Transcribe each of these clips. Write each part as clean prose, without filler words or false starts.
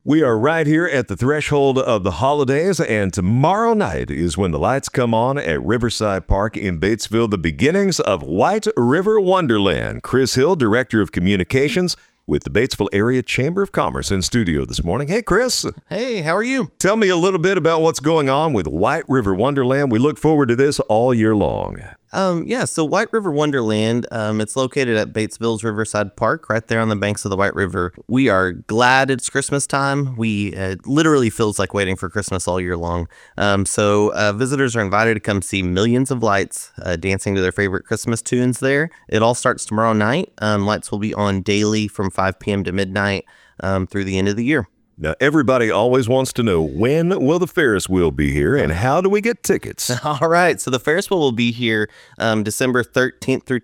We are right here at the threshold of the holidays, and tomorrow night is when the lights come on at Riverside Park in Batesville, the beginnings of White River Wonderland. Chris Hill, Director of Communications with the Batesville Area Chamber of Commerce, in studio this morning. Hey, Chris. Hey, how are you? Tell me a little bit about what's going on with White River Wonderland. We look forward to this all year long. So White River Wonderland, it's located at Batesville's Riverside Park, right there on the banks of the White River. We are glad it's Christmas time. It literally feels like waiting for Christmas all year long. Visitors are invited to come see millions of lights dancing to their favorite Christmas tunes there. It all starts tomorrow night. Lights will be on daily from 5 p.m. to midnight through the end of the year. Now, everybody always wants to know, when will the Ferris wheel be here and how do we get tickets? All right. So the Ferris wheel will be here December 13th through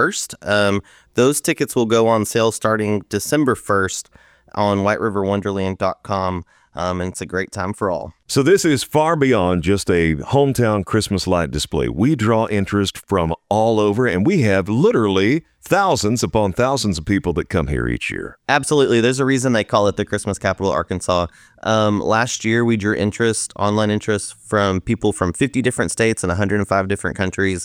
21st. Those tickets will go on sale starting December 1st on whiteriverwonderland.com. And it's a great time for all. So this is far beyond just a hometown Christmas light display. We draw interest from all over, and we have literally thousands upon thousands of people that come here each year. Absolutely. There's a reason they call it the Christmas capital of Arkansas. Last year, we drew online interest from people from 50 different states and 105 different countries.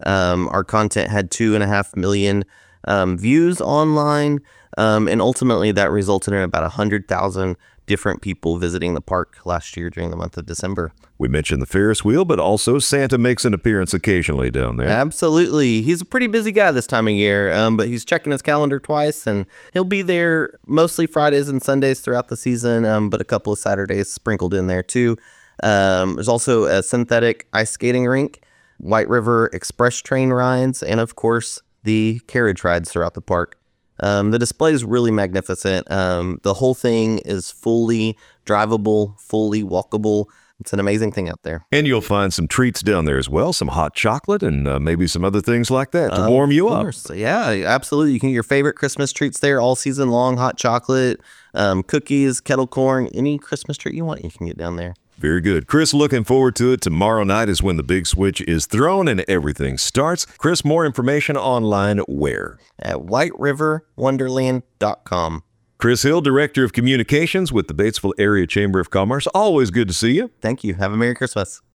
Our content had 2.5 million views online, and ultimately that resulted in about 100,000 different people visiting the park last year during the month of December. We mentioned the Ferris wheel, but also Santa makes an appearance occasionally down there. Absolutely. He's a pretty busy guy this time of year, but he's checking his calendar twice, and he'll be there mostly Fridays and Sundays throughout the season, but a couple of Saturdays sprinkled in there too. There's also a synthetic ice skating rink, White River Express train rides, and of course, the carriage rides throughout the park. The display is really magnificent. The whole thing is fully drivable, fully walkable. It's an amazing thing out there. And you'll find some treats down there as well, some hot chocolate and maybe some other things like that to warm you up. Yeah, absolutely. You can get your favorite Christmas treats there all season long, hot chocolate, cookies, kettle corn, any Christmas treat you want, you can get down there. Very good. Chris, looking forward to it. Tomorrow night is when the big switch is thrown and everything starts. Chris, more information online where? At whiteriverwonderland.com. Chris Hill, Director of Communications with the Batesville Area Chamber of Commerce. Always good to see you. Thank you. Have a Merry Christmas.